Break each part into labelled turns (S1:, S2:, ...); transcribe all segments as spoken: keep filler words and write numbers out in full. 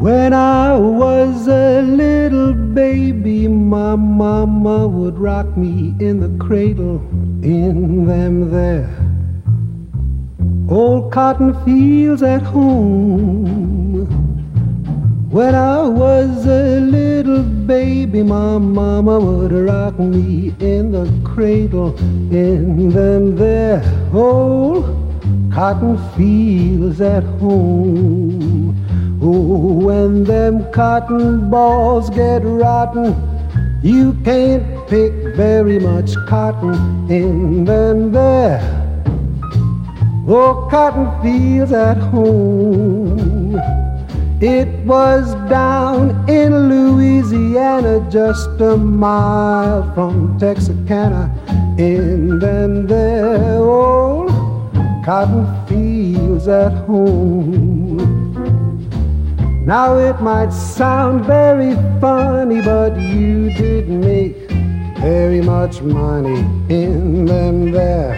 S1: When I was a little baby, my mama would rock me in the cradle in them there old cotton fields at home. When I was a little baby, my mama would rock me in the cradle in them there old cotton fields at home. Oh, when them cotton balls get rotten, you can't pick very much cotton in them there oh, cotton fields at home. It was down in Louisiana, just a mile from Texarkana, in them there old cotton fields at home. Now it might sound very funny, but you did make very much money in them there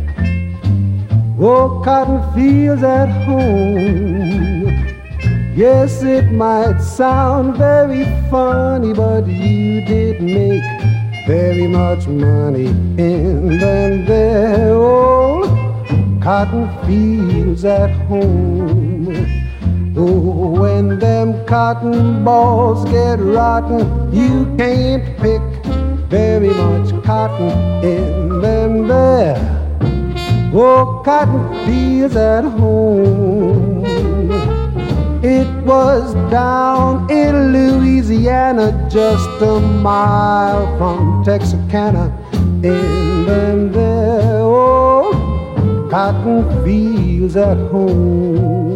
S1: oh, cotton fields at home. Yes, it might sound very funny, but you did make very much money in them there old cotton fields at home. Oh, when them cotton balls get rotten, you can't pick very much cotton in them there oh, cotton fields at home. It was down in Louisiana, just a mile from Texarkana, in them there old cotton fields at home.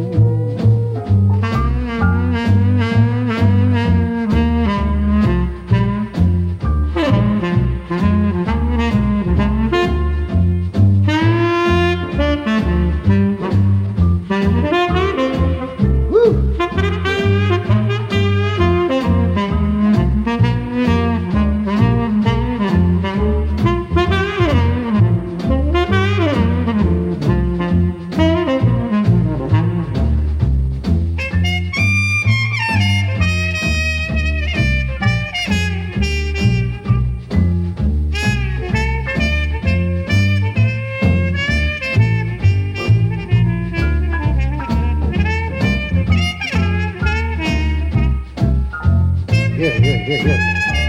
S1: Yeah, yeah, yeah, yeah.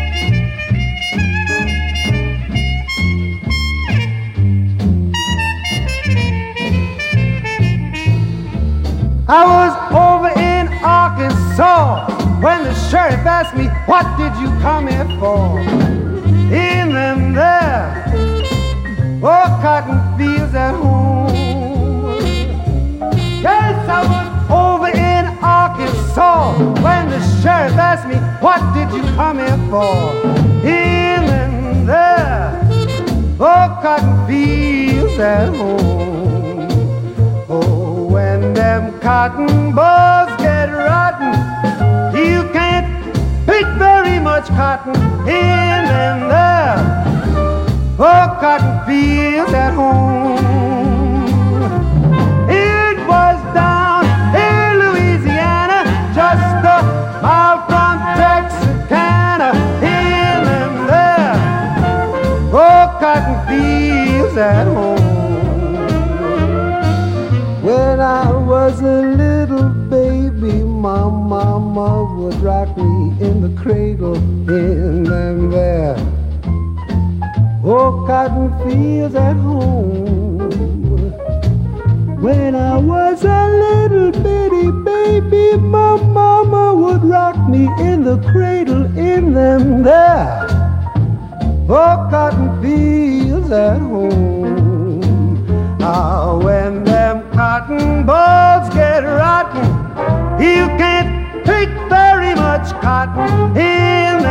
S1: I was over in Arkansas when the sheriff asked me, what did you come here for? In them there, oh, cotton fields at home. Yes, I was over in Arkansas when the sheriff asked me, what did you come here for? In them there, oh, cotton fields at home. Oh, when them cotton balls get rotten, you can't pick very much cotton in them there, oh, cotton fields at home. It was down in Louisiana, just a mile from Texarkana, in them there, oh, cotton fields at home. When I was a little baby, my mama would rock me in the cradle in them there, oh, cotton fields at home. When I was a little bitty baby, my mama would rock me in the cradle in them there, oh, cotton fields at home. Ah, when them cotton balls get rotten, you can't pick very much cotton in